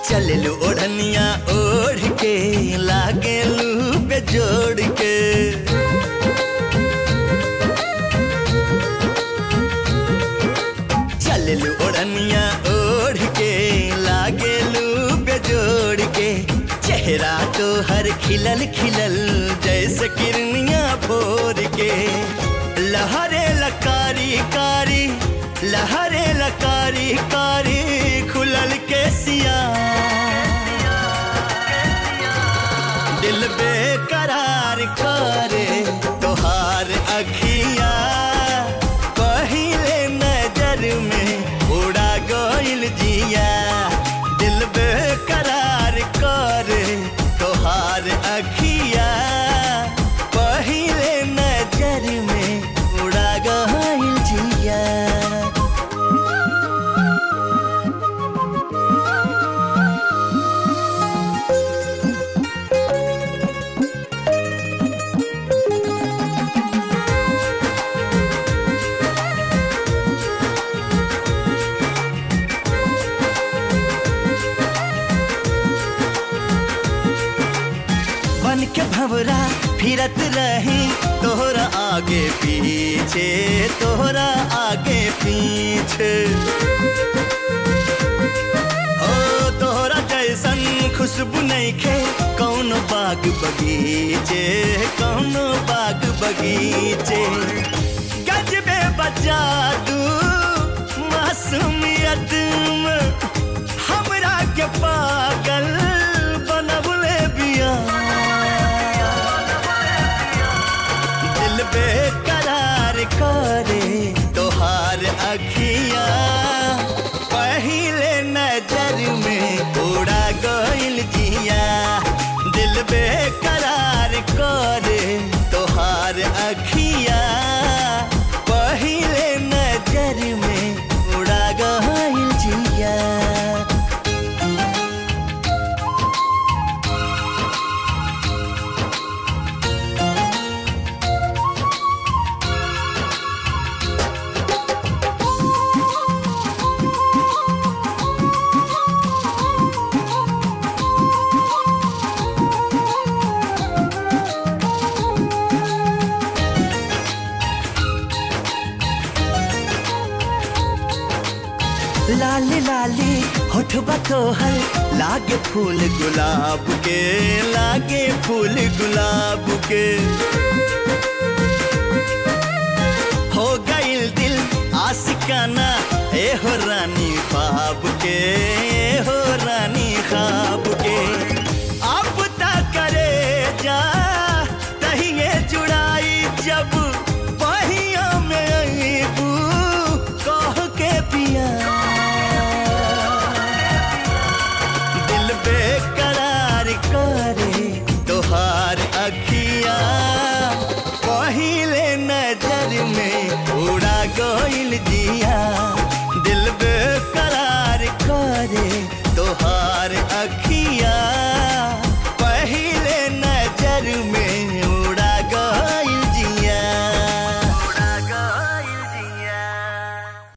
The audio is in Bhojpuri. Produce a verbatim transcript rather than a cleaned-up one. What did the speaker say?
चललू ओढ़निया ओढ़ के लागेलू बेजोड़ के चललू ओढ़निया ओढ़ के लागेलू बेजोड़ के चेहरा तो हर खिलल खिलल जैसे किरनिया भोर के लहरे लकारी कारी लहरे लकारी कारी खुलल के सिया दिल बेकरार करे तोहार अखिया पहिले नजर में उड़ा गइल जिया दिल बेकरार करे तोहार अखिया पहिले नजर में उड़ा गइल जिया बन के भंवरा फिरत रही तोहरा आगे पीछे तोहरा आगे पीछे ओ तोहरा जैसन खुशबू नइखे कौनो बाग बगीचे कौनो बाग बगीचे गजबे बजा दू मासूमियत में हमरा के पागल बनवले बिया बेकरार करे तोहार अखिया पहिले नजर में उड़ा गइल जिया दिल बेकरार करे तोहार अखिया पहिले नजर में उड़ा गइल जिया लाली लाली होठबा तोहर लागे फूल गुलाब के लागे फूल गुलाब के हो गइल दिल आशिकाना ए हो रानी ख्वाब के ए हो रानी ख्वाब के